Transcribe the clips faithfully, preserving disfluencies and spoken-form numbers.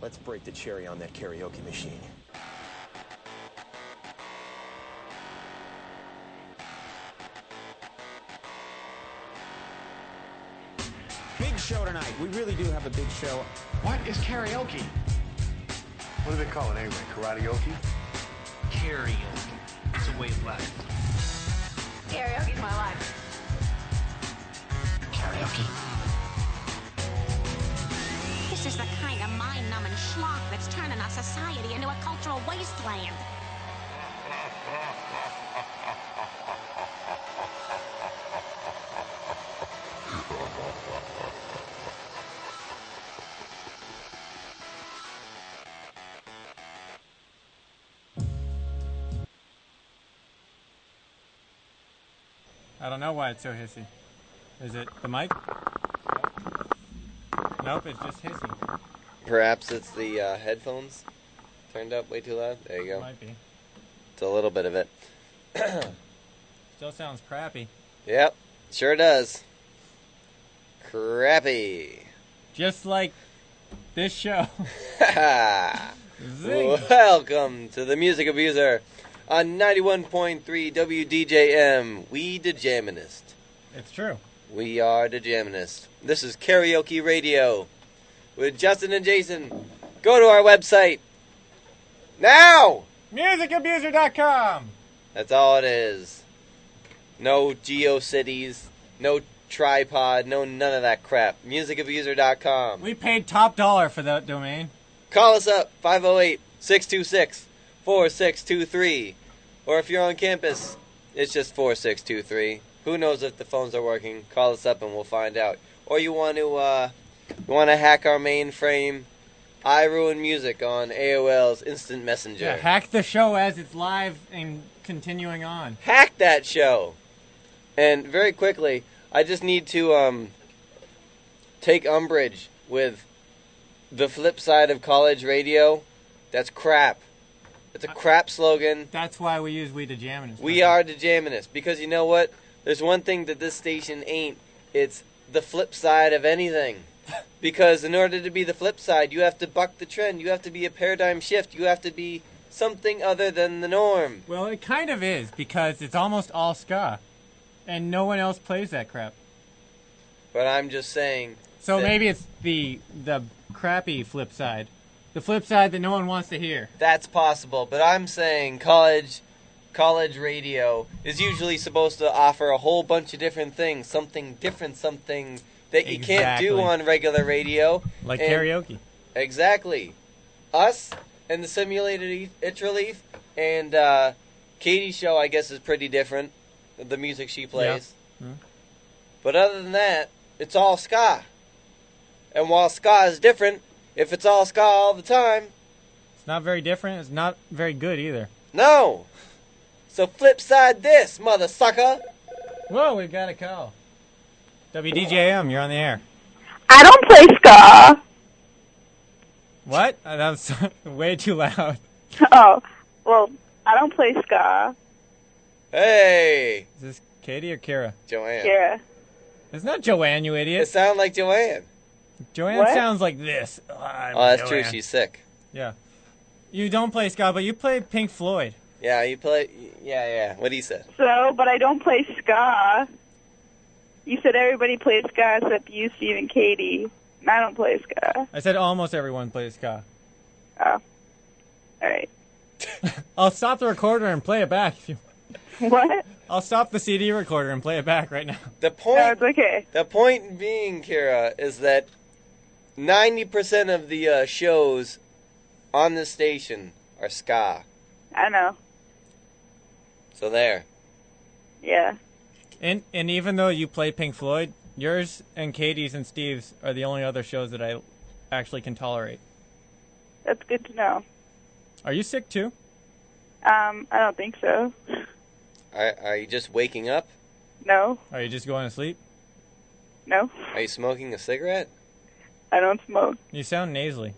Let's break the cherry on that karaoke machine. Big show tonight. We really do have a big show. What is karaoke? What do they call it anyway? Karaoke? Karaoke. It's a way of life. Karaoke's my life. Karaoke. This is the kind of mind-numbing schlock that's turning our society into a cultural wasteland. I don't know why it's so hissy. Is it the mic? Nope, it's just hissy. Perhaps it's the uh, headphones turned up way too loud. There you go. Might be. It's a little bit of it. Still sounds crappy. Yep, sure does. Crappy. Just like this show. Zing. Welcome to the Music Abuser on ninety-one point three W D J M. We the Jaminist. It's true. We are the Jaminist. This is Karaoke Radio with Justin and Jason. Go to our website now! music abuser dot com. That's all it is. No GeoCities, no tripod, no none of that crap. music abuser dot com. We paid top dollar for that domain. Call us up, five oh eight, six two six, four six two three. Or if you're on campus, it's just four six two three. Who knows if the phones are working? Call us up and we'll find out. Or you want to, uh, you want to hack our mainframe? I Ruin Music on A O L's Instant Messenger. Yeah, hack the show as it's live and continuing on. Hack that show! And very quickly, I just need to um, take umbrage with the flip side of college radio. That's crap. It's a crap slogan. That's why we use We the Jaminist. We are the Jaminist. Because you know what? There's one thing that this station ain't. It's the flip side of anything. Because in order to be the flip side, you have to buck the trend. You have to be a paradigm shift. You have to be something other than the norm. Well, it kind of is, because it's almost all ska. And no one else plays that crap. But I'm just saying... So maybe it's the the crappy flip side. The flip side that no one wants to hear. That's possible. But I'm saying college... College radio is usually supposed to offer a whole bunch of different things. Something different, something that you Exactly. can't do on regular radio. Like And- karaoke. Exactly. Us and the Simulated Itch Relief and uh, Katie's show, I guess, is pretty different. The music she plays. Yeah. Hmm. But other than that, it's all ska. And while ska is different, if it's all ska all the time, It's not very different. It's not very good either. no. So flip side this, mother sucker. Whoa, we got a call. W D J M, you're on the air. I don't play ska. What? Uh, That was way too loud. Oh, well, I don't play ska. Hey, Is this Katie or Kira? Joanne. Yeah. It's not Joanne, you It idiot. sounds like Joanne. Joanne What? sounds like this. Oh, I'm Oh, that's true. Joanne. She's sick. Yeah. You don't play ska, but you play Pink Floyd. Yeah, you play. Yeah, yeah. What he said. So, but I don't play ska. You said everybody plays ska except you, Steve, and Katie. And I don't play ska. I said almost everyone plays ska. Oh. All right. I'll stop the recorder and play it back. If you... What? I'll stop the C D recorder and play it back right now. The No, point. it's okay. The point being, Kira, is that ninety percent of the uh, shows on this station are ska. I know. So there. Yeah. And and even though you play Pink Floyd, yours and Katie's and Steve's are the only other shows that I actually can tolerate. That's good to know. Are you sick too? Um, I don't think so. Are, are you just waking up? No. Are you just going to sleep? No. Are you smoking a cigarette? I don't smoke. You sound nasally.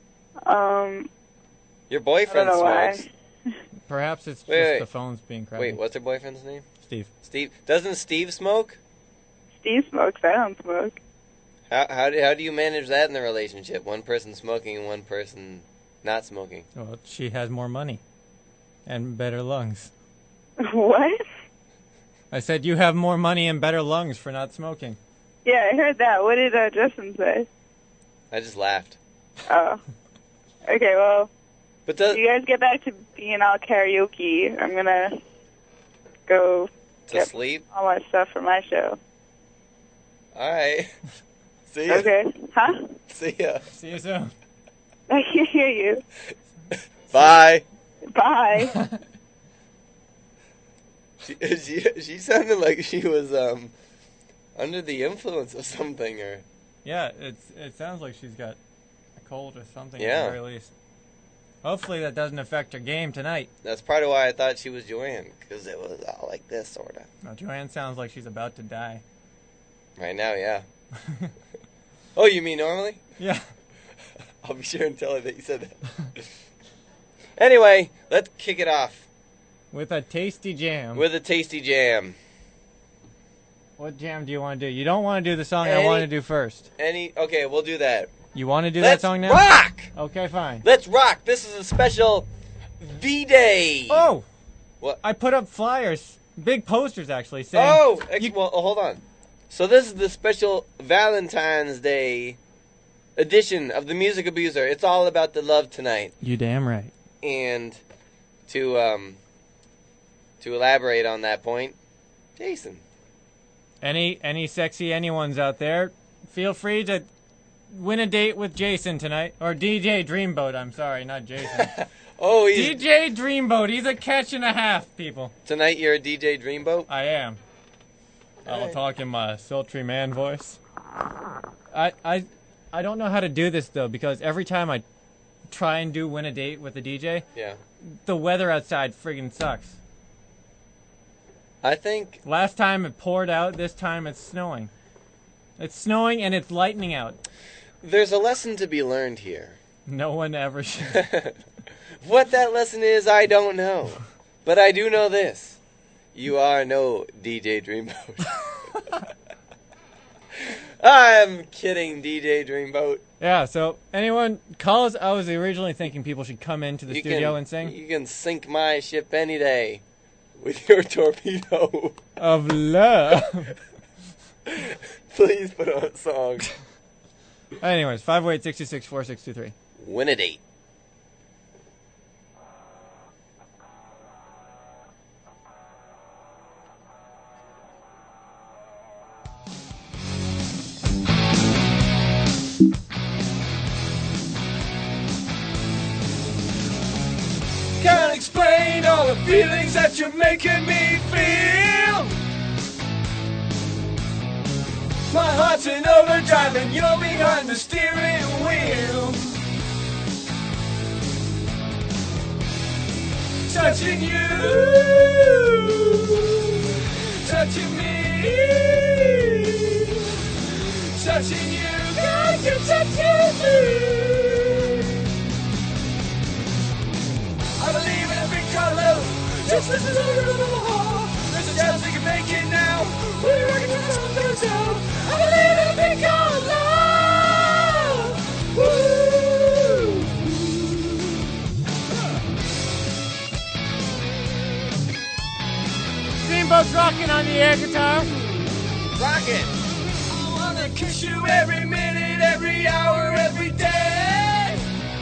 Um, Your I don't boyfriend know smokes. why. Perhaps it's just Wait, wait. the phone's being crappy. Wait, what's her boyfriend's name? Steve. Steve. Doesn't Steve smoke? Steve smokes. I don't smoke. How how do, how do you manage that in the relationship? One person smoking and one person not smoking. Well, she has more money and better lungs. What? I said you have more money and better lungs for not smoking. Yeah, I heard that. What did uh, Justin say? I just laughed. Oh. Okay, well, But the, you guys get back to being all karaoke. I'm gonna go to get sleep? all my stuff for my show. All right. See ya. Okay. Huh? See ya. See you soon. I can't hear you. Bye. Bye. She, she she sounded like she was um under the influence of something, or Yeah, it's it sounds like she's got a cold or something Yeah. at the very least. Hopefully that doesn't affect her game tonight. that's part of why I thought she was Joanne, because it was all like this sort of. Now, Joanne sounds like she's about to die. Right now, yeah. Oh, you mean normally? Yeah. I'll be sure and tell her that you said that. Anyway, let's kick it off With a tasty jam. with a tasty jam. What jam do you want to do? You don't want to do the song I Any- want to do first. Any? Okay, we'll do that. You want to do Let's that song now? rock! Okay, fine. Let's rock! This is a special V-Day. Oh! What? I put up flyers, big posters actually, saying... Oh, ex- you- well, oh, hold on. So this is the special Valentine's Day edition of the Music Abuser. It's all about the love tonight. You damn right. And to um to elaborate on that point, Jason. Any any sexy anyone's out there, feel free to win a date with Jason tonight. Or D J Dreamboat, I'm sorry, not Jason. Oh, he's, D J Dreamboat, he's a catch and a half, people. tonight you're a D J Dreamboat? I am. I'll Alright. talk in my sultry man voice. I I I don't know how to do this though, because every time I try and do win a date with a D J, Yeah. the weather outside friggin' sucks. I think Last time it poured out, this time it's snowing. It's snowing and it's lightning out. there's a lesson to be learned here. No one ever should. What that lesson is, I don't know. But I do know this. You are no D J Dreamboat. I'm kidding, D J Dreamboat. Yeah, so anyone call us. I was originally thinking people should come into the You studio can, and sing. You can sink my ship any day with your torpedo. Of love. Please put on a song. Anyways, five oh eight, six two six, four six two three. Win a date. Can't explain all the feelings that you're making me feel. My heart's in overdrive and you're behind the steering wheel. Touching you, touching me, touching you, God, you're touching me. I believe in a big color. Just listen to the rhythm of my heart. There's a chance we can make it now. We're rocking till the sun goes down. I believe in a big color. Woo! Steamboat's rocking on the air guitar. Rock it. I wanna kiss you every minute, every hour, every day.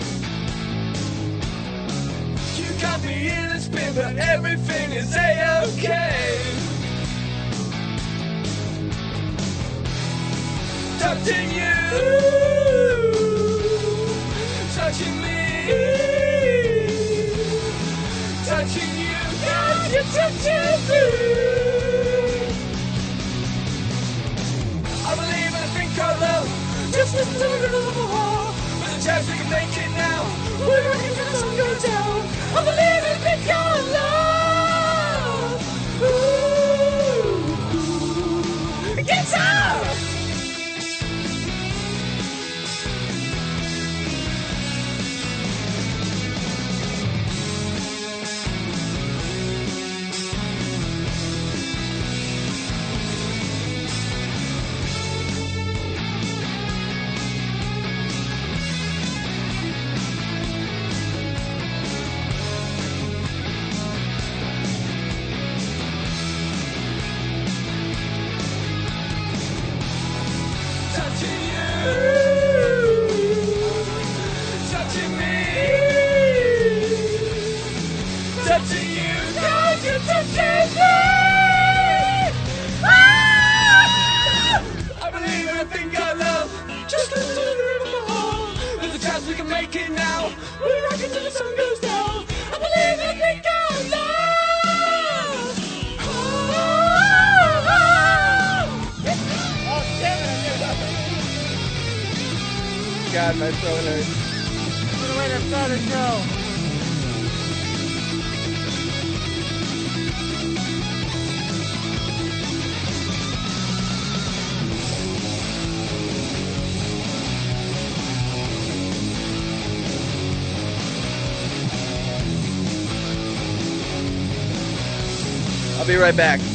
You got me in a spin, but everything is a-okay. Touching you, touching me, touching you, God, you're touching me. I believe in a thing called love. Just listen to the rhythm of my heart. There's a chance we can make it now. We're rocking till the sun goes down. I believe in a thing called love. Ooh, guitar. chance we can make it now. We're rocking till the sun goes down. I believe in a thing called love. Oh, oh, oh. Oh, damn it! God, my throat hurts. Put away the starter show. I'll be right back.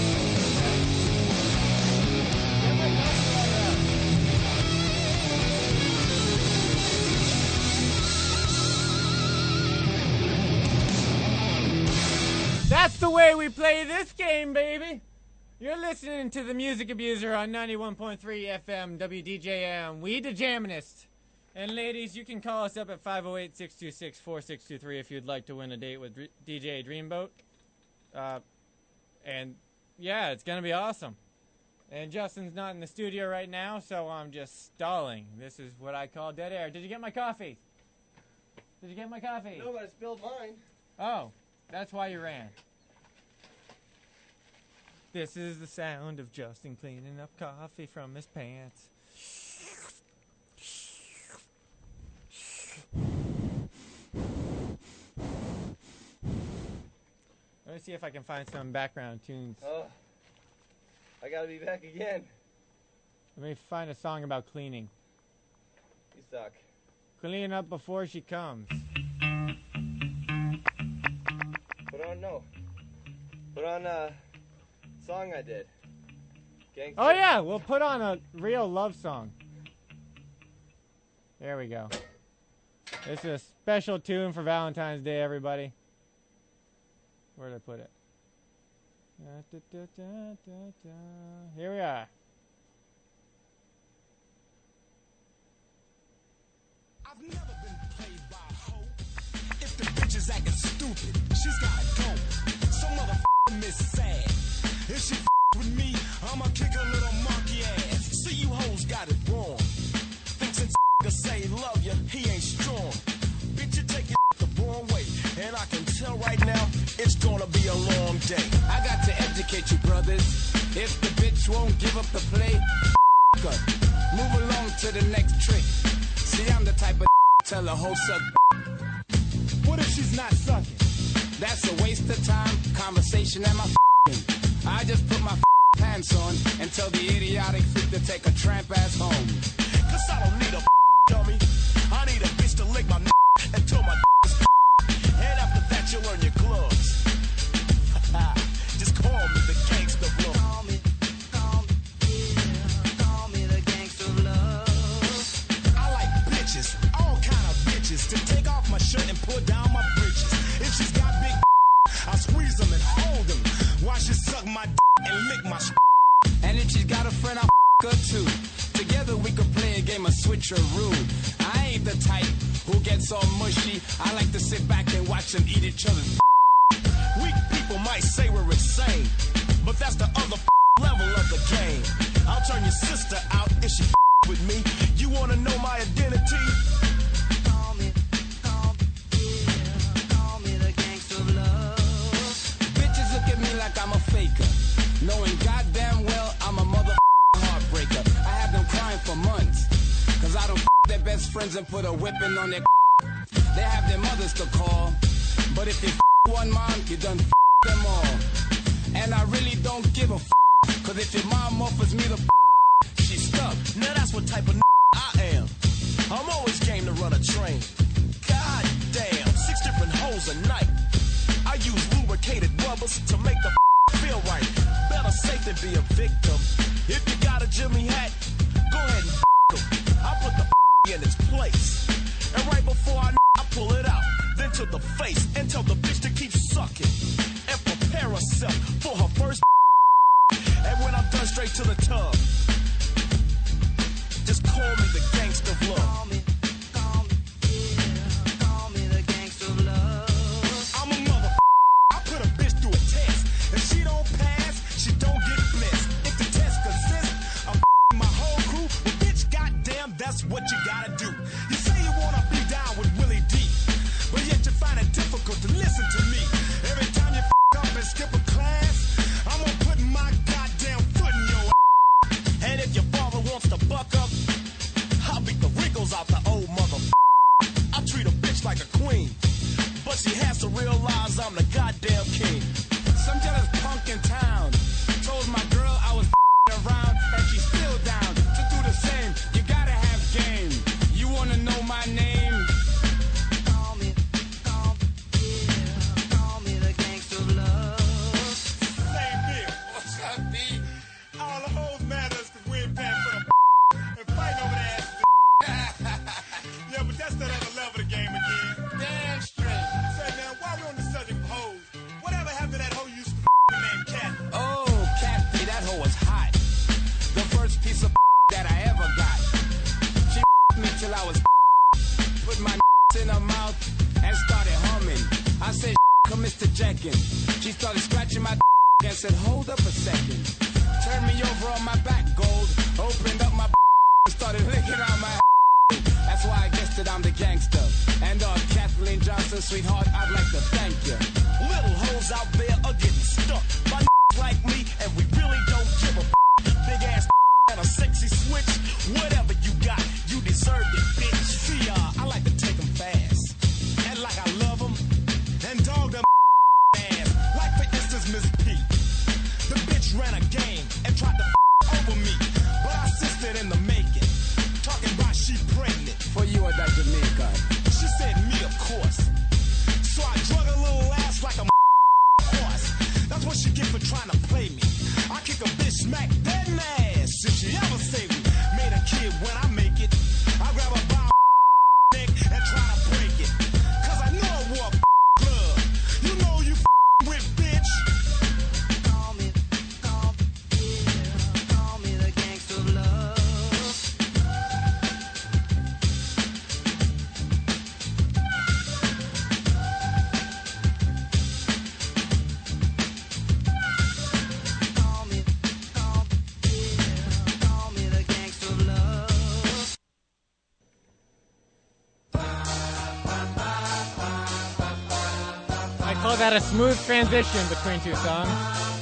That's the way we play this game, baby. You're listening to the Music Abuser on ninety-one point three F M W D J M. We the Jaminist. And ladies, you can call us up at five oh eight, six two six, four six two three if you'd like to win a date with D J Dreamboat. Uh, and yeah, it's gonna be awesome. And Justin's not in the studio right now, so I'm just stalling. This is what I call dead air. Did you get my coffee? Did you get my coffee? No, but I spilled mine. Oh, that's why you ran. This is the sound of Justin cleaning up coffee from his pants. Let me see if I can find some background tunes. Oh, I gotta be back again. Let me find a song about cleaning. You suck. Clean up before she comes. Put on, no. Put on a song I did. Gangster. Oh yeah, we'll put on a real love song. There we go. This is a special tune for Valentine's Day, everybody. Where did I put it? Da, da, da, da, da, da. Here we are. I've never been played by a hoe. If the bitch is acting stupid, she's gotta go. Some motherfucker miss sad. If she f with me, I'ma kick her little monkey ass. See, you hoes got it wrong. Thinks it's to say love you, he ain't strong. Bitch, you take it the wrong way. And I can tell right now, it's gonna be a long day. I got to educate you, brothers. If the bitch won't give up the play, her. Move along to the next trick. See, I'm the type of tell a hoe suck. What if she's not sucking? That's a waste of time, conversation, and my I just put my pants on and tell the idiotic freak to take a tramp ass home. Cause I don't need a dummy. I need a bitch to lick my until my is and after that you'll learn your gloves. Just call me the gangster of love. Call me, call me, yeah, call me the gangster of love. I like bitches, all kind of bitches, to take off my shirt and pull down my britches. If she's got big I squeeze them and hold them while she suck my and lick my and if she's got a friend, I'll her too. Together we could play a game of switcheroo. I ain't the type who gets all mushy. I like to sit back and watch them eat each other's. Weak people might say we're insane, but that's the other level of the game. I'll turn your sister out if she with me. You wanna know my identity? Call me, call me, yeah, call me the gangster of love. Bitches look at me like I'm a faker, knowing goddamn well I'm a mother heartbreaker. I have them crying for months, cause I don't their best friends and put a whipping on their. They have their mothers to call, but if they one mom, you done them all. And I really don't give a cause if your mom offers me the she's stuck. Now that's what type of I am. I'm always game to run a train. God damn, six different hoes a night. I use lubricated rubbers to make the feel right. Better safe than be a victim. If you got a Jimmy hat, go ahead and them. I put the in its place. And right before I, I pull it out, then to the face and tell the bitch to keep sucking and prepare herself for her first. And when I'm done, straight to the tub. Just call me the gangster of love. Call me, call me, yeah, call me the gangster of love. I'm a mother. I put a bitch through a test. If she don't pass, she don't get blessed. If the test consists of my whole crew, well, bitch, goddamn, that's what you gotta do. You say you wanna She has to realize I'm the goddamn king. Some jealous punk in town told my girl I was around, and she's still down to do the same. You gotta have game. You wanna know my name? Call me, call me, yeah, call me the gangster of love. Same here. What's up, B? All the hoes mad at us because we ain't paying for them and fighting over that ass. Yeah, but that's that other level of the game again. Damn straight. Say, man, while we're on the subject of hoes, whatever happened to that hoe you used to named Cat? Oh, Kathy, that hoe was hot. The first piece of that I ever got. She me till I was put my in her mouth and started humming. I said, come Mister Jenkins. She started scratching my and said, hold up a second. Turned me over on my back, gold. Opened up my and started licking on my. That's why I guess that I'm the gangster. And uh, Kathleen Johnson, sweetheart, I'd like to thank you. Little hoes out there are getting stuck by like me, and we really don't give a big ass and a sexy switch. Whatever you got, you deserve it, bitch. See, uh, I like to take them fast, and like I love them, and dog them ass. Like for instance, Miss P. The bitch ran a game and tried to over me, but I assisted in the making. Talking about she pregnant. For you or that Jamaica. She said me, of course. So I drug a little ass like a horse. That's what she get for trying to play me. I kick a bitch smack dead in the ass if she ever say we made a kid when I make it. I grab a bow neck and try to break it. Cause I know I wore blood. You know you with bitch. Call me, call me, yeah, call me the gangster of love. Call me, call me, yeah, call me the gangster of love. I call that a smooth transition between two songs.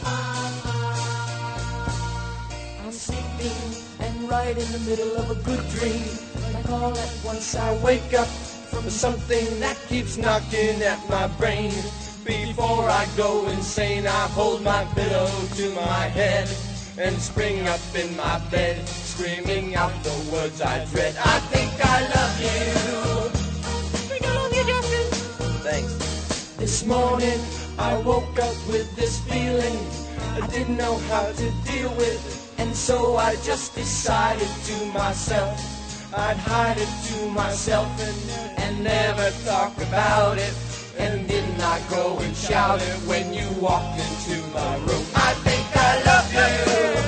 I'm sleeping and right in the middle of a good dream. Like all at once I wake up from something that keeps knocking at my brain. Before I go insane, I hold my pillow to my head and spring up in my bed, screaming out the words I dread. I think I love you. I think I love you, Justin. Thanks. This morning I woke up with this feeling I didn't know how to deal with, and so I just decided to myself I'd hide it to myself and, and never talk about it. And didn't I go and shout it when you walked into my room? I think I love you.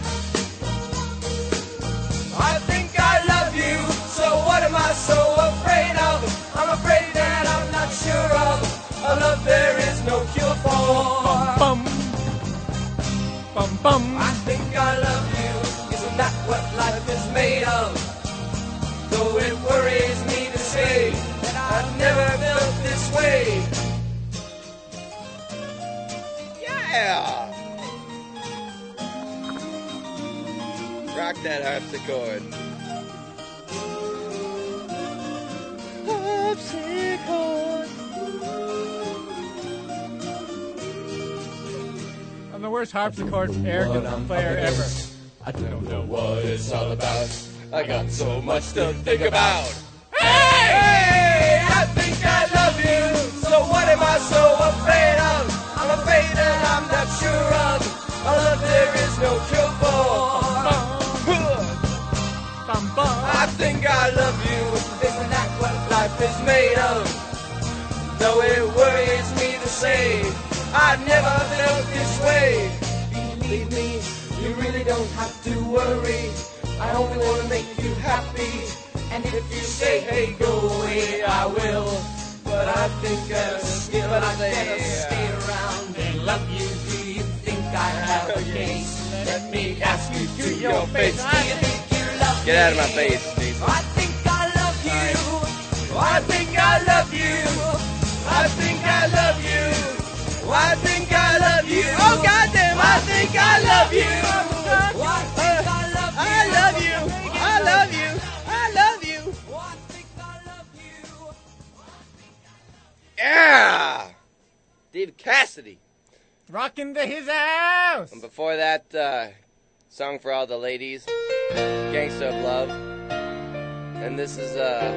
I think I love you. So what am I so afraid of? I'm afraid that I'm not sure of a love there is no cure for. Bum, bum, bum. I think I love you. Isn't that what life is made of? Though it worries me to say that I've never felt this way. Yeah! Rock that harpsichord. Harpsichord. I'm the worst harpsichord player player ever. I don't know what it's all about. I got so much to think about. Hey! Hey! I think I love you. So what am I so afraid of? I'm afraid that I'm not sure of a love there is no cure for. Bum, bum. I think I love you. Isn't that what life is made of? Though it worries me to say I've never felt this way. Believe me, you really don't have to worry. I only want to make you happy. And if you say, hey, go away, I will. But I think I'll still I better stay around and love you. Do you think I have a case? Let me ask you to your face. Do you think you love me? Get out of my face, Steve. I think I love you. I think I love you. I think I love you. I think I love you. Oh, goddamn, I think I love you. I think I love you. I love you. I love you. I love you. Yeah! Dave Cassidy. Rockin' to his house. And before that, uh, Song for All the Ladies, Gangsta of Love. And this is, uh...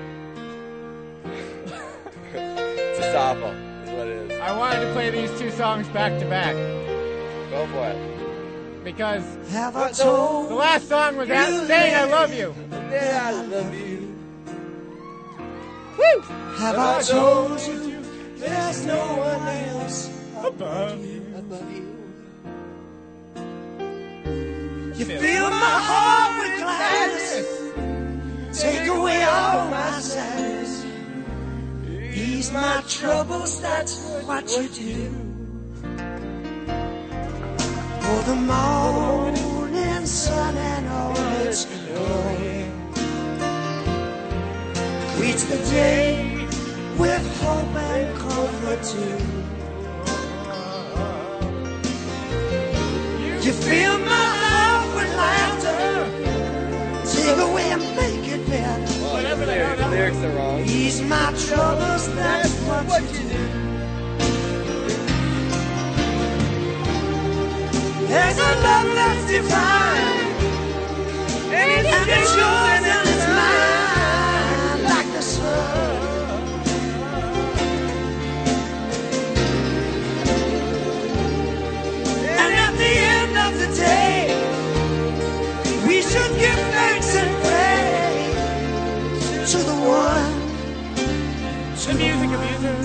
it's a softball, is what it is. I wanted to play these two songs back to back. Go for it. Because Have I told the last song was that saying I love you. Yeah, I love you. Woo! Have I told you there's no one else above you? Above you. You fill my heart with gladness, take away all my sadness, ease my troubles, that's what you do. For the morning sun and all its glory, greets the day with hope and comfort too. You fill my heart with laughter, take away and make it better. Well, the lyrics, the lyrics are wrong. Ease my troubles, that's what, what you do. There's a love that's divine, and it's, and it's yours and it's mine, like the sun. And at the end of the day, we should give thanks and praise to the one, The music abuser.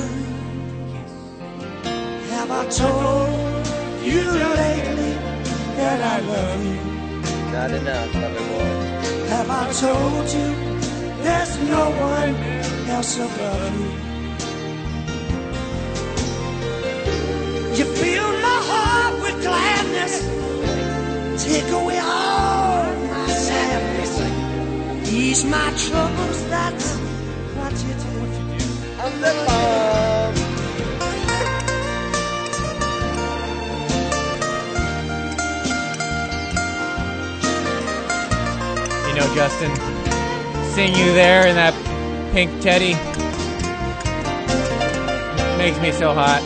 Have I told you lately that I love you? Not enough, lover boy. Have I told you there's no one else above you? You fill my heart with gladness, take away all my sadness, ease my troubles, that's what you do. I'm the bomb. You know, Justin, seeing you there in that pink teddy makes me so hot.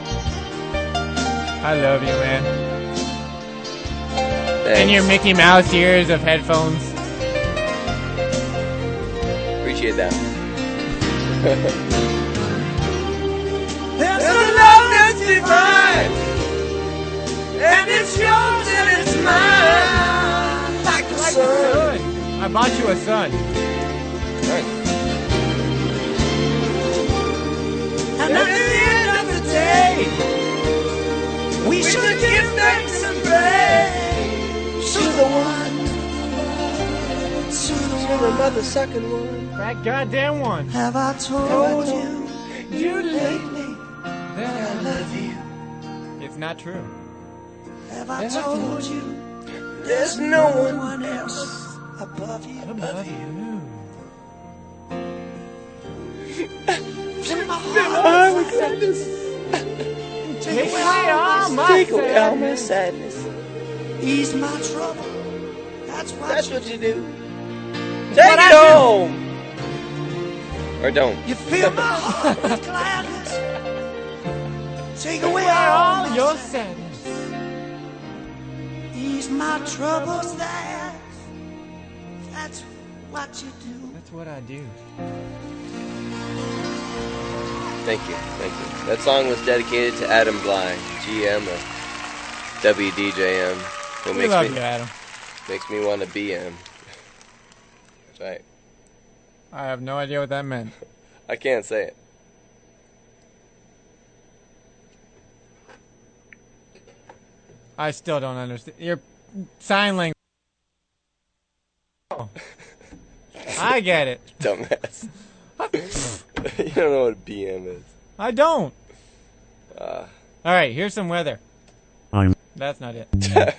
I love you, man. Thanks. And your Mickey Mouse ears of headphones. Appreciate that. There's a love that's divine, and it's yours and it's mine, like the Like sun. a son. I bought you a son. Nice. And at the end of the day, we should give thanks and praise to the one, to the one, Mother sucking one. That goddamn one. Have I told you, You lately that I love you? It's not true. Have I told you there's no one else above you? Above you. Fill my heart with gladness, Take away all my Take away all my sadness. sadness. ease my trouble. That's what That's you what you do. Take What it I do. home. Or don't. You fill my heart with gladness. Take away All all my your sadness. sadness. Ease my troubles. That, that's what you do. That's what I do. Thank you, thank you. That song was dedicated to Adam Bly, G M of W D J M, who We makes love me you, Adam. makes me want to be him. That's right. I have no idea what that meant. I can't say it. I still don't understand. Your sign language. Oh. I get it. Dumbass. You don't know what a B M is. I don't. Uh, All right, here's some weather. I'm. That's not it.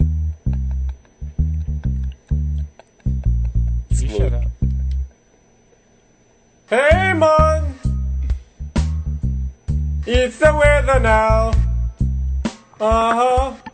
You Smooth. shut up. Hey, man. It's the weather now. Uh-huh.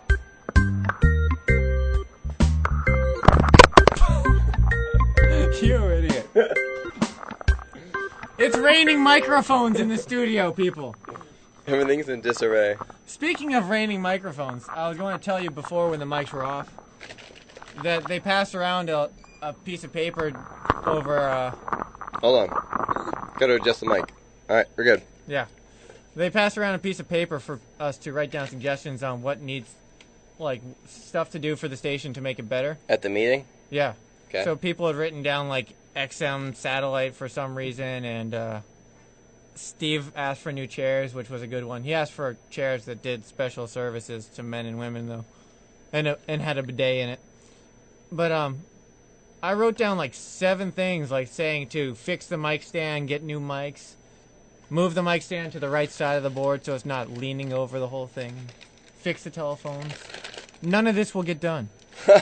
You idiot. It's raining microphones in the studio, people. Everything's in disarray. Speaking of raining microphones, I was going to tell you before when the mics were off that they passed around a, a piece of paper over. Uh, Hold on. Gotta adjust the mic. All right, we're good. Yeah. They passed around a piece of paper for us to write down suggestions on what needs, like, stuff to do for the station to make it better. At the meeting? Yeah. Okay. So people had written down, like, X M satellite for some reason, and uh, Steve asked for new chairs, which was a good one. He asked for chairs that did special services to men and women, though, and a, and had a bidet in it. But um, I wrote down, like, seven things, like saying to fix the mic stand, get new mics, move the mic stand to the right side of the board so it's not leaning over the whole thing, fix the telephones. None of this will get done.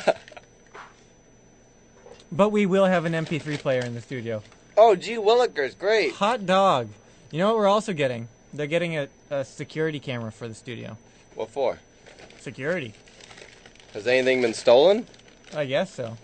But we will have an M P three player in the studio. Oh, gee, Willikers, great. Hot dog. You know what we're also getting? They're getting a, a security camera for the studio. What for? Security. Has anything been stolen? I guess so.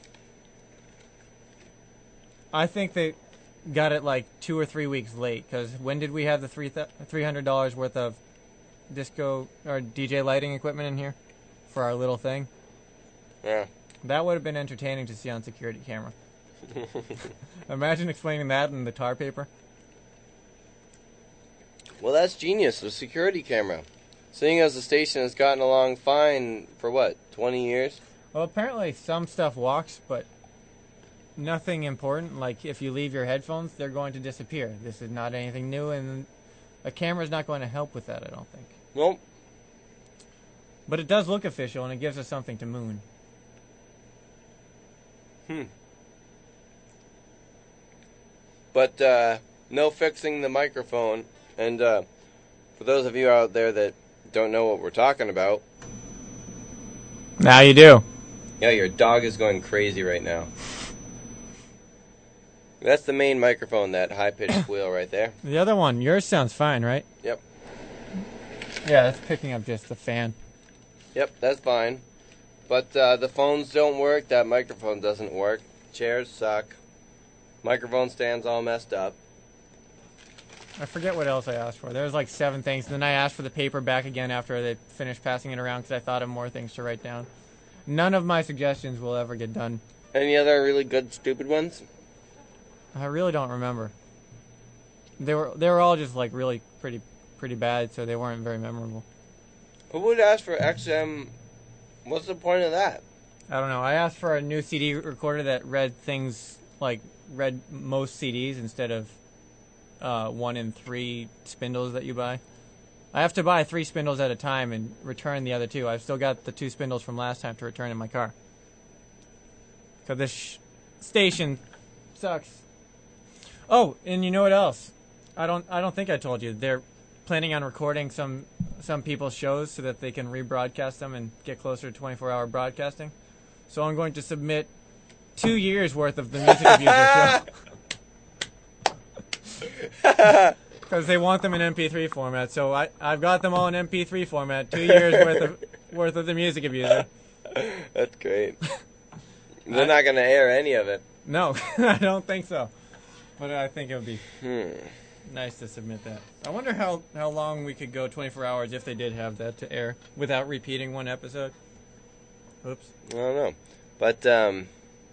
I think they got it like two or three weeks late, because when did we have the three th- three hundred dollars worth of disco or D J lighting equipment in here for our little thing? Yeah. That would have been entertaining to see on security camera. Imagine explaining that in the tar paper. Well, that's genius, the security camera. Seeing as the station has gotten along fine for, what, twenty years? Well, apparently some stuff walks, but nothing important. Like, if you leave your headphones, they're going to disappear. This is not anything new, and a camera's not going to help with that, I don't think. Nope. But it does look official, and it gives us something to moon. Hmm. But, uh, no fixing the microphone. And, uh, for those of you out there that don't know what we're talking about. Now you do. Yeah, your dog is going crazy right now. That's the main microphone, that high-pitched squeal right there. The other one, yours sounds fine, right? Yep. Yeah, that's picking up just the fan. Yep, that's fine. But uh, the phones don't work, that microphone doesn't work. Chairs suck. Microphone stand's all messed up. I forget what else I asked for. There was like seven things, and then I asked for the paper back again after they finished passing it around because I thought of more things to write down. None of my suggestions will ever get done. Any other really good stupid ones? I really don't remember. They were they were all just like really pretty pretty bad, so they weren't very memorable. Who would ask for X M? What's the point of that? I don't know. I asked for a new C D recorder that read things like read most C Ds instead of uh, one in three spindles that you buy. I have to buy three spindles at a time and return the other two. I've still got the two spindles from last time to return in my car. Because this sh- station sucks. Oh, and you know what else? I don't. I don't think I told you. They're planning on recording some some people's shows so that they can rebroadcast them and get closer to twenty-four hour broadcasting. So I'm going to submit two years worth of the Music Abuser show. Because they want them in M P three format. So I I've got them all in M P three format. Two years worth of worth of the Music Abuser. That's great. They're I, not going to air any of it. No, I don't think so. But I think it would be hmm. nice to submit that. I wonder how, how long we could go twenty-four hours if they did have that to air without repeating one episode. Oops. I don't know. But, um,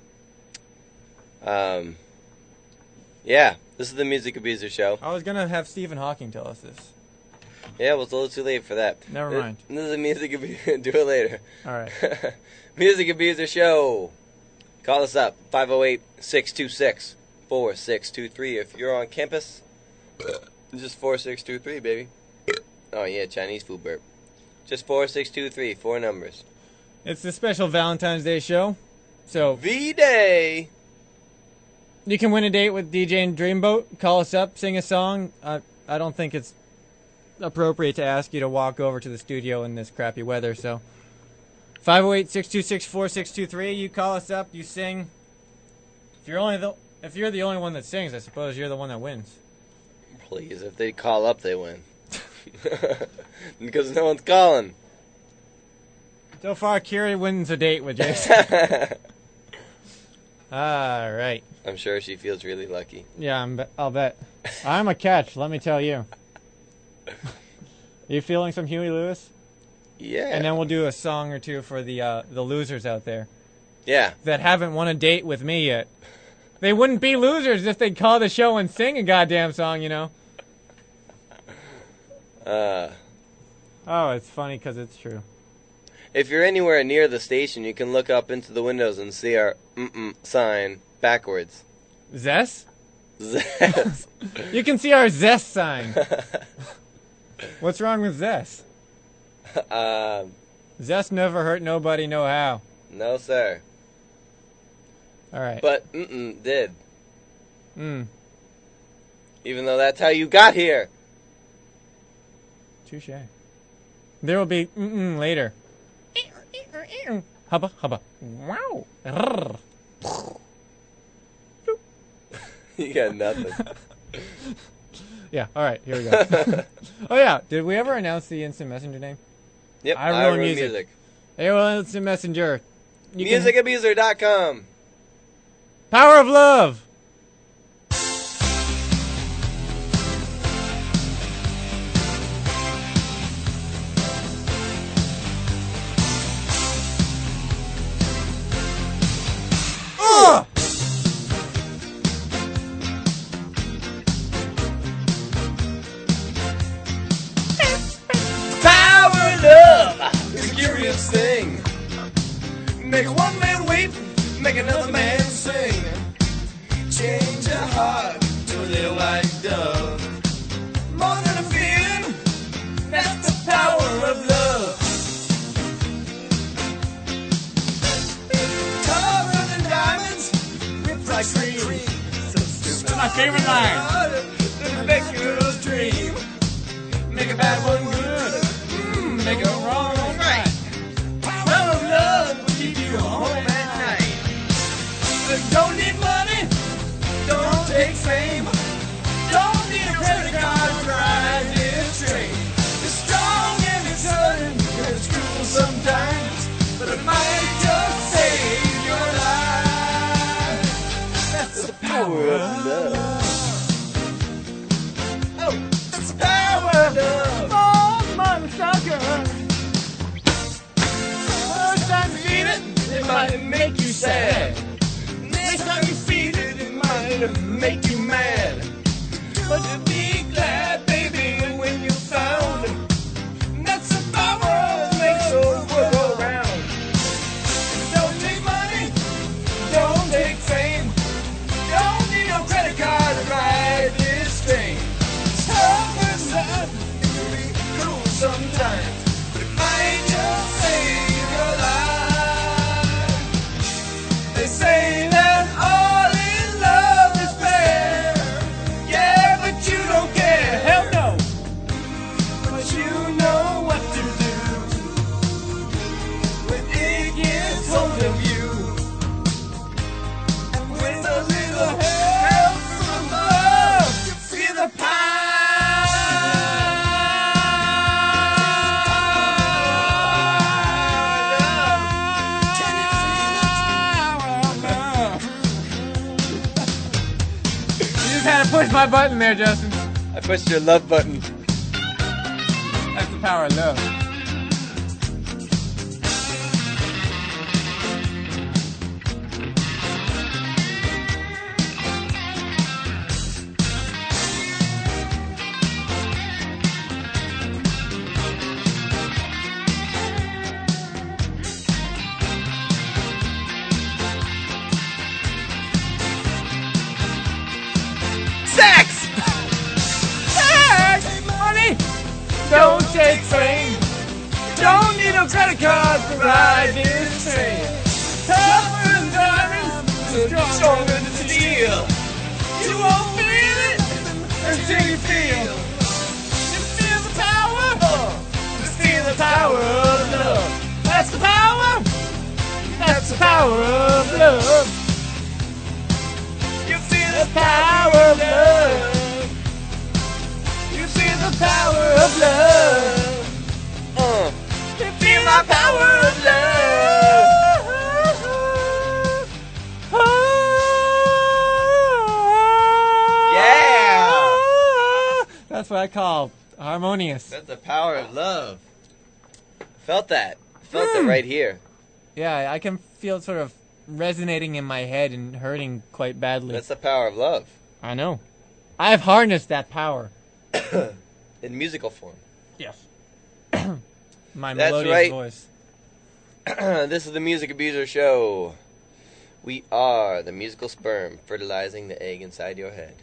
um, yeah, this is the Music Abuser show. I was going to have Stephen Hawking tell us this. Yeah, well, it's a little too late for that. Never this, mind. This is a Music Abuser. Do it later. All right. Music Abuser show. Call us up, five oh eight, six two six, four six two three. If you're on campus, just four six two three, baby. Oh, yeah, Chinese food burp. Just four six two three, four numbers. It's the special Valentine's Day show. So V-Day! You can win a date with D J and Dreamboat. Call us up, sing a song. Uh, I don't think it's appropriate to ask you to walk over to the studio in this crappy weather, so five oh eight, six two six, four six two three. You call us up, you sing. If you're only the if you're the only one that sings, I suppose you're the one that wins. Please, if they call up, they win. Because no one's calling. So far, Kiri wins a date with Jason. All right. I'm sure she feels really lucky. Yeah, I'm be- I'll bet. I'm a catch, let me tell you. You feeling some Huey Lewis? Yeah. And then we'll do a song or two for the uh, the losers out there. Yeah. That haven't won a date with me yet. They wouldn't be losers if they'd call the show and sing a goddamn song, you know? Uh. Oh, it's funny because it's true. If you're anywhere near the station, you can look up into the windows and see our mm-mm sign backwards. Zest? Zest. You can see our Zest sign. What's wrong with Zest? Um, Zest never hurt nobody, no how. No, sir. All right. But mm-mm did. Mm. Even though that's how you got here. Touche. There will be mm-mm later. Hubba, hubba. Wow. You got nothing. Yeah, all right, here we go. Oh, yeah, did we ever announce the Instant Messenger name? Yep, I I Roll Roll Music. Music. Hey, well, Instant Messenger. You music abuser dot com. Can... Power of Love. Ugh! Power of love is a curious thing. Make one man weep, make another man sing. Change a heart to a little white dove. More than a feeling, that's the power of love. Taller than diamonds, ripped like cream. So stupid. My favorite line. It'll make girls dream. Make a bad one good, mm, make a wrong right. Power of love will keep you home at night. Don't need money, don't take fame. Don't need a credit card to ride this train. It's strong and it's sudden, it's cruel sometimes, but it might just save your life. That's the power of love. Oh, that's the power of love. Oh, motherfucker. First time you feel it, it might make you sad. Next time you feel it, it might make you mad. But to be glad, baby, when you found it, that's the power that makes the world go round. Don't take money, don't take fame. Don't need no credit card to ride this train. It's tough and love, it can be cruel sometimes, but it might just save your life. They say that all in love is fair. Yeah, but you don't care. Hell no. But you know what to do when it gets hold of you. And with a little help from love, you feel the You just had to push my button there, Justin. I pushed your love button. That's the power of love. sex! Sex! Money! Don't take fame. Don't need no credit card to ride this train. Tougher than diamonds, stronger than steel. You won't feel it until you feel. You feel the power. Just feel the power of love. That's the power. That's the power of love. You feel the power of love. You feel the power of love. Uh. You feel my power of love. Oh. That's what I call harmonious. That's the power of love. Felt that. Felt Mm. it right here. Yeah, I can feel it sort of resonating in my head and hurting quite badly. That's the power of love. I know. I've harnessed that power. In musical form. Yes. My That's melodious right. voice. This is the Music Abuser Show. We are the musical sperm fertilizing the egg inside your head.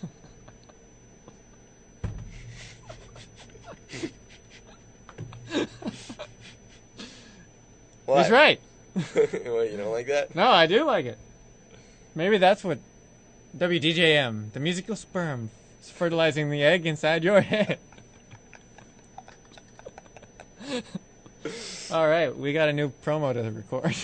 What? He's right. What, you don't like that? No, I do like it. Maybe that's what W D J M, the musical sperm, is fertilizing the egg inside your head. All right, we got a new promo to record.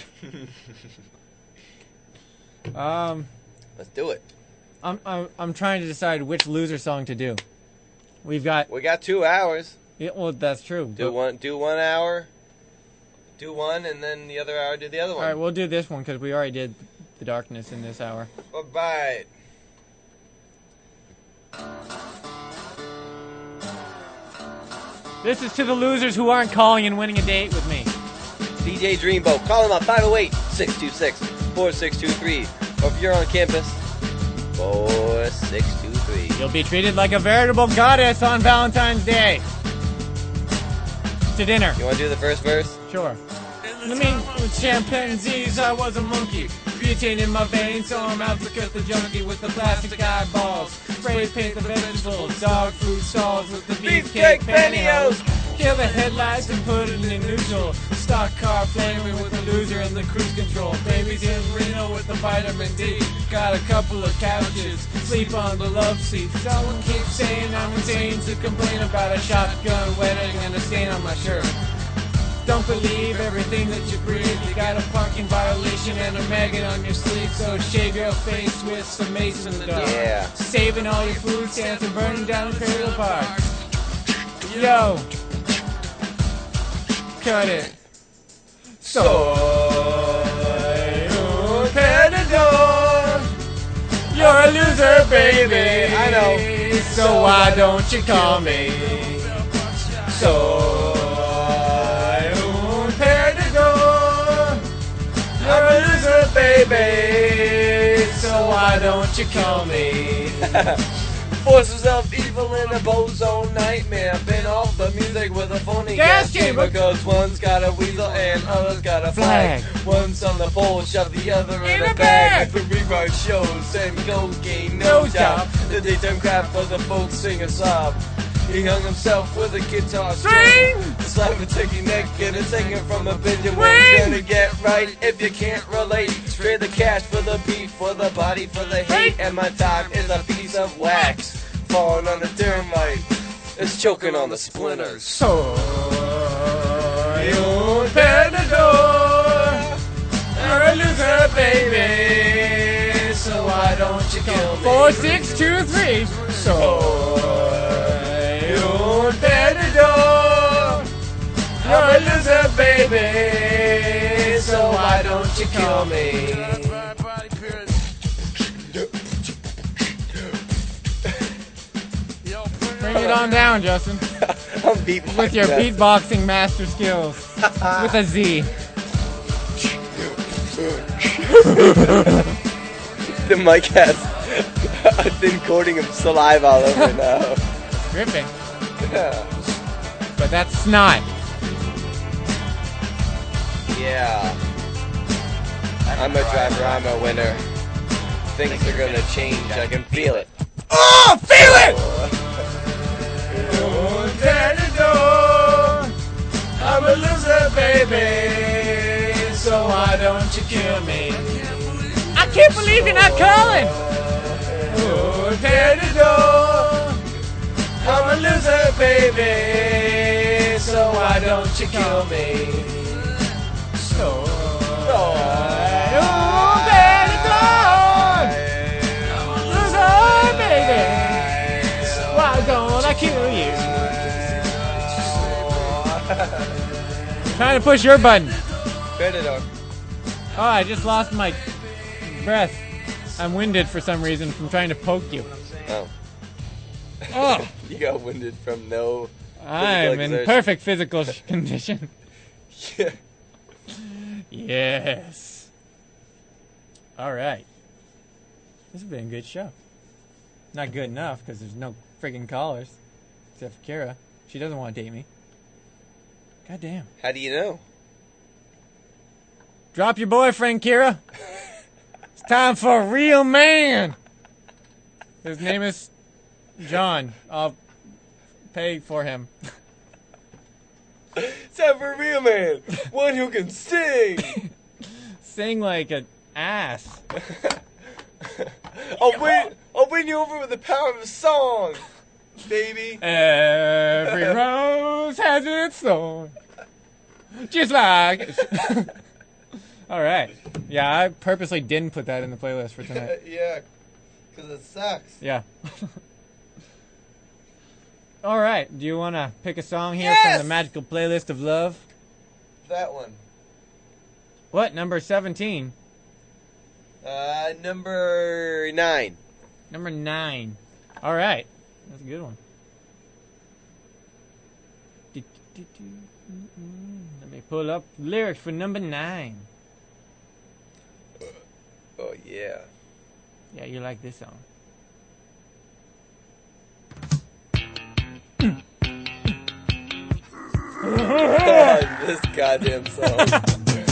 um, Let's do it. I'm, I'm I'm trying to decide which loser song to do. We've got We got two hours. yeah, well, that's true. Do but- one. Do one hour. Do one, and then the other hour do the other All one. right, we'll do this one because we already did the darkness in this hour. All right. This is to the losers who aren't calling and winning a date with me. D J Dreamboat. Call him up five oh eight, six two six, four six two three. Or if you're on campus, four six two three. You'll be treated like a veritable goddess on Valentine's Day. To dinner. You want to do the first verse? Sure. I mean, with chimpanzees, I was a monkey. Butane in my veins, so I'm out to cut the junkie with the plastic eyeballs. Spray paint the vegetables, dog food stalls with the beefcake pantyhose. Kill the headlights and put it in neutral. Stock car flaming with the loser and the cruise control. Babies in Reno with the vitamin D. Got a couple of couches, sleep on the love seat. Someone keeps saying I'm insane to complain about a shotgun wedding and a stain on my shirt. Don't believe everything that you breathe. You got a parking violation and a maggot on your sleeve. So shave your face with some mace in the dark. Yeah. Saving all your food stamps and burning down Imperial Park. Yo. Cut it. So, open the door. You're a loser, baby. I know. So why don't you call me? So. You're a loser, baby, so why don't you call me? Forces of evil in a bozo nightmare. Been off the music with a phony Gas gas chamber. chamber. Cause one's got a weasel and other's got a flag. Flag. One's on the pole, shove the other in, In a a bag. bag. If we rewrite shows and cocaine, no No job. job. The daytime crap for the folk singer sob. He hung himself with a guitar String! Slap a ticky neck and it's hanging from a Benjamin. Swing! Gonna get right if you can't relate. Trade the cash for the beef, for the body, for the hate. And my time is a piece of wax falling on the termite. It's choking on the splinters. So, you open the door. You're a loser, baby, so why don't you kill me? Four, six, two, three. So. Open the door. You're a loser, baby, so why don't you kill me? Bring it on down, Justin. I'm beatboxing. With your beatboxing master skills. With a Z. The mic has a thin coating of saliva all over it now. Dripping. Yeah. But that's snot. Yeah. I'm a driver, I'm a winner. Things are gonna change, I can feel it. Oh, feel it! Open the door. I'm a loser, baby, so why don't you kill me? I can't believe you're not calling! Open the door. I'm a loser, baby, so why don't you kill me? So, open the door. I'm a loser, baby, so why don't I kill you? Trying to push your button. Predator. Oh, I just lost my breath. I'm winded for some reason from trying to poke you. Oh. Oh. You got winded from no. I'm in exertion. perfect physical sh- condition. Yeah. Yes. All right. This has been a good show. Not good enough because there's no friggin' callers. Except for Kira. She doesn't want to date me. God damn. How do you know? Drop your boyfriend, Kira. It's time for a real man. His name is John. I'll pay for him. It's time for a real man. One who can sing. Sing like an ass. I'll win. I'll win you over with the power of song, baby. Every rose has its thorn. Just like. All right. Yeah, I purposely didn't put that in the playlist for tonight. Yeah, because it sucks. Yeah. All right. Do you want to pick a song here Yes! from the magical playlist of love? That one. What? Number seventeen? Uh, number nine. Number nine. All right. That's a good one. Let me pull up lyrics for number nine. Oh, yeah. Yeah, you like this song. Oh, this goddamn song.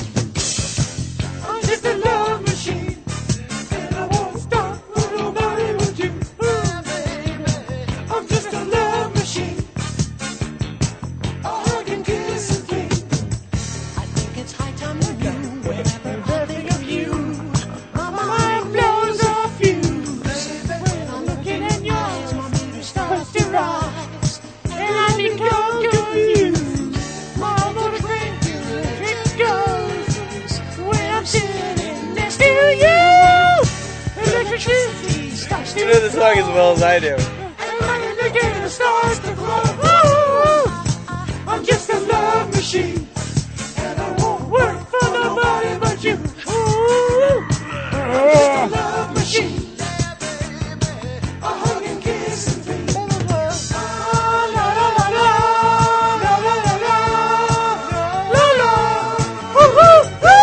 I'm just a love machine, and I won't stop for nobody but you. I'm just a love machine, a hug and kiss and clean. I think it's high time to go. Whenever I think of you, my mind blows a fuse. When I'm looking in your eyes, my meter starts to rise, and I become confused. My motor crank it goes when I'm sitting next to you. Electricity starts to You know the song as well as I do. and my indicator starts to glow. Ooh, I'm just a love machine, and I won't work for nobody but you. Ooh, I'm just a love machine, a hug and kiss and feel. Ah, la, la, la, la, la, la, la, la, la, la. Woo, woo, woo.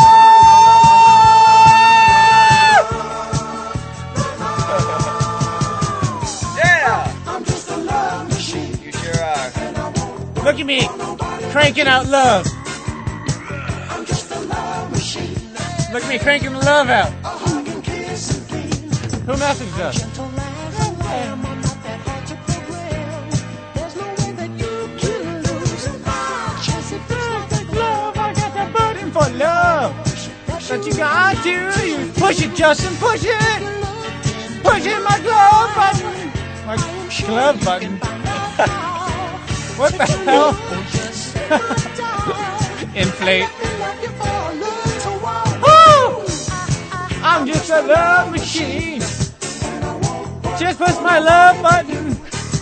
Yeah! I'm just a love machine. You sure are. Look at me, cranking out love. I'm just a love machine. Look at me cranking the love out. A hug and kiss and feel. Who messaged us? Gentle as a lamb, I'm not that hard to program. There's no way that you can lose. Chase it just like love. I got that button For love. But you got to you push it, Justin, push it. Push it, my glove button. My glove button. What the hell? Inflate. Woo! I'm just a love machine. Just push my love button.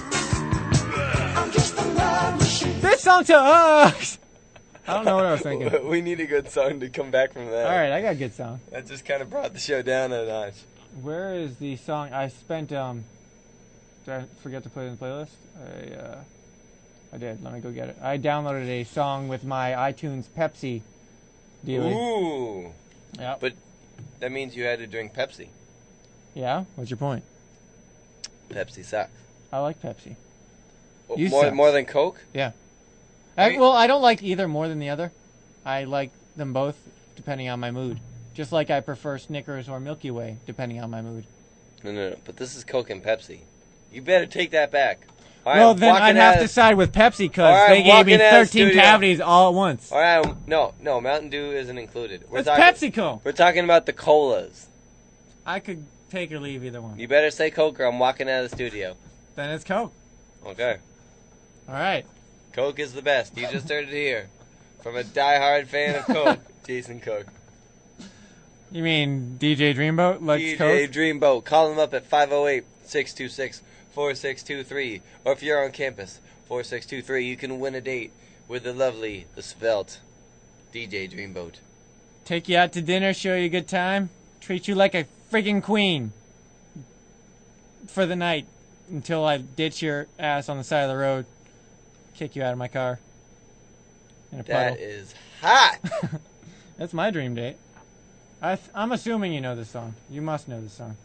This song sucks. I don't know what I was thinking. We need a good song to come back from that. All right, I got a good song. That just kind of brought the show down a notch. Where is the song? I spent, um, did I forget to put it in the playlist? I, uh, I did. Let me go get it. I downloaded a song with my iTunes Pepsi dealing. Ooh. Yeah. But that means you had to drink Pepsi. Yeah? What's your point? Pepsi sucks. I like Pepsi. Well, You more, suck. more than Coke? Yeah. I I, mean- well, I don't like either more than the other. I like them both depending on my mood. Just like I prefer Snickers or Milky Way depending on my mood. No, no, no. But this is Coke and Pepsi. You better take that back. All well, I'm then walking I'd have out to of- side with Pepsi because All right, they I'm gave me walking out of thirteen studio. cavities all at once. All right, um, no, no, Mountain Dew isn't included. We're It's talking, PepsiCo. We're talking about the colas. I could take or leave either one. You better say Coke or I'm walking out of the studio. Then it's Coke. Okay. All right. Coke is the best. You just heard it here. From a diehard fan of Coke, Jason Cook. You mean D J Dreamboat likes D J Coke? Dreamboat. Call him up at five oh eight, six two six, four six two three. Or if you're on campus, four six two three. You can win a date with the lovely, the svelte D J Dreamboat. Take you out to dinner, show you a good time, treat you like a friggin' queen for the night. until I ditch your ass on the side of the road, kick you out of my car. In a That puddle. is hot. That's my dream date. I th- I'm assuming you know this song. You must know this song.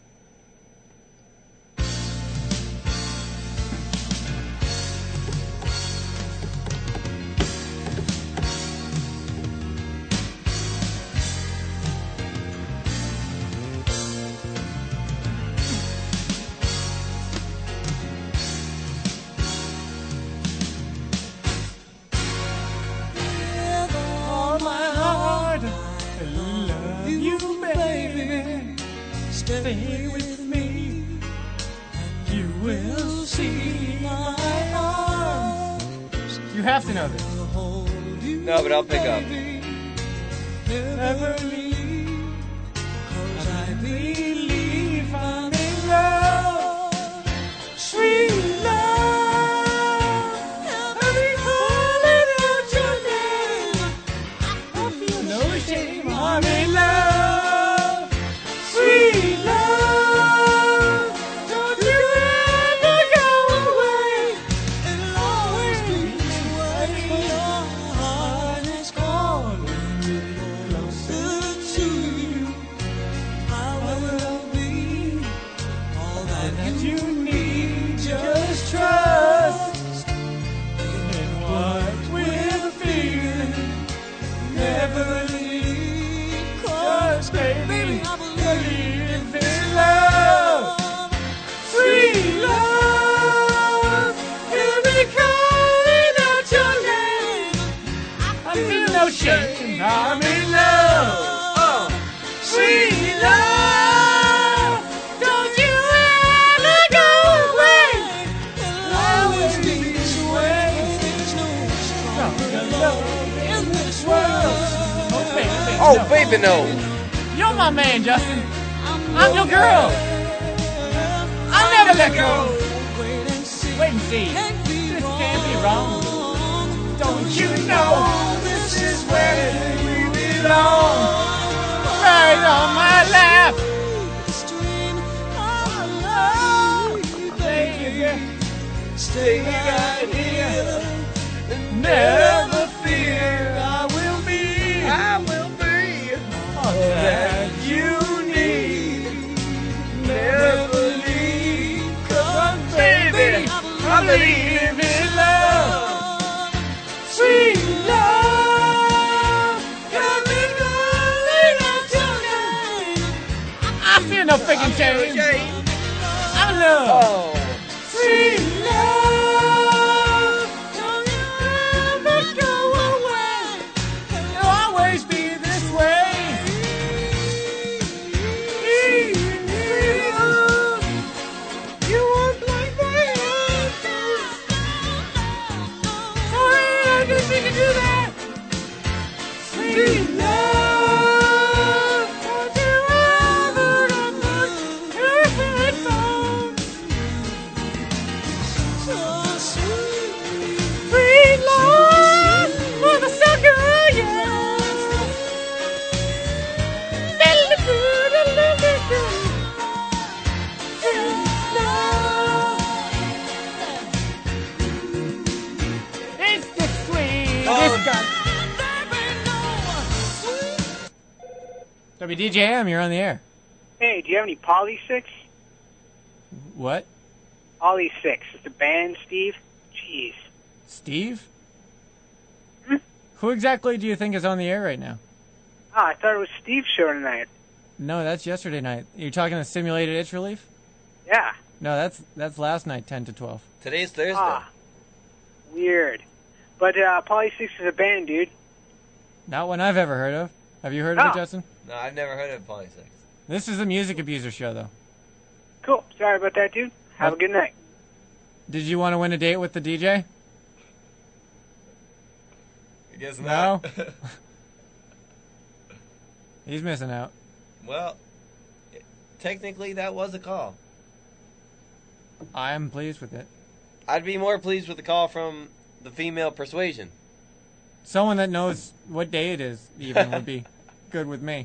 All my heart, I love you, baby. Stay with me, and you will see my arms. You have to know this. No, but I'll pick up. Never leave, 'cause I believe I'm in love. Sweet love, every calling out your name. I feel no shame, I'm in love. Sweet love, don't you ever go away. It'll always be this way. Your heart is calling closer to you. I will be all that you need. Just trust in what we're feeling. Never leave, 'cause baby, I believe in love. Sweet love, hear me calling out your name. I feel no shame, I'm in love. Oh, sweet love, don't you ever go away. It'll always be this way. There's no stronger love in this world. Oh, baby, Oh, no. baby, no. You're my man, Justin. I'm your girl. I'll never let go. Wait and see. This can't be wrong. Don't you know this is where we belong? Right on my lap. Baby, stay right here. Never fear, I will be. I will be all that you need. Never leave, 'cause baby, I believe in love. Sweet love, coming rolling out your name. I feel no freaking shame. I love. Oh. Sweet love, don't you ever go away. It'll always be this way. You won't like that. Sorry, I didn't mean to do that. Sweet love, don't you ever unlock your headphones. Sweet love, motherfucker, yeah. It's the sweetest gun. W D J M, you're on the air. Hey, do you have any Poly Six? What? Poly Six. It's the band, Steve. Jeez. Steve? Hmm? Who exactly do you think is on the air right now? Ah, I thought it was Steve's show tonight. No, that's yesterday night. You're talking the simulated itch relief? Yeah. No, that's that's last night, ten to twelve. Today's Thursday. Ah, weird. But uh, Poly Six is a band, dude. Not one I've ever heard of. Have you heard of Oh. it, Justin? No, I've never heard of Poly Six. This is a music abuser show, though. Cool. Sorry about that, dude. Have What? a good night. Did you want to win a date with the D J? I guess No. not. He's missing out. Well, technically that was a call. I'm pleased with it. I'd be more pleased with the call from the female persuasion. Someone that knows what day it is even would be good with me.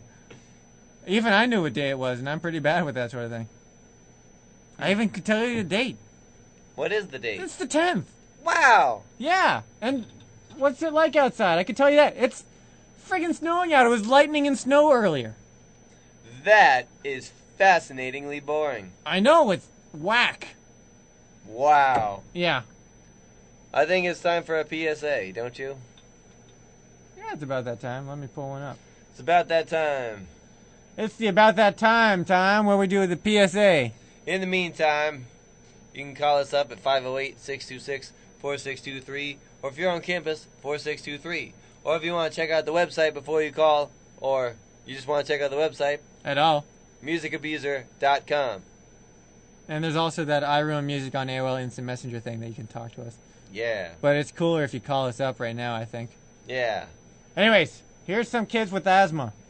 Even I knew what day it was, and I'm pretty bad with that sort of thing. I even could tell you the date. What is the date? It's the tenth. Wow. Yeah. And what's it like outside? I can tell you that. It's friggin' snowing out. It was lightning and snow earlier. That is fascinatingly boring. I know. It's whack. Wow. Yeah. I think it's time for a P S A, don't you? Yeah, it's about that time. Let me pull one up. It's about that time. It's the about that time time where we do the P S A. In the meantime, you can call us up at five oh eight, six two six, four six two three, or if you're on campus, four six two three. Or if you want to check out the website before you call, or you just want to check out the website. At all. music abuser dot com. And there's also that I Ruin Music on A O L Instant Messenger thing that you can talk to us. Yeah. But it's cooler if you call us up right now, I think. Yeah. Anyways, here's some kids with asthma.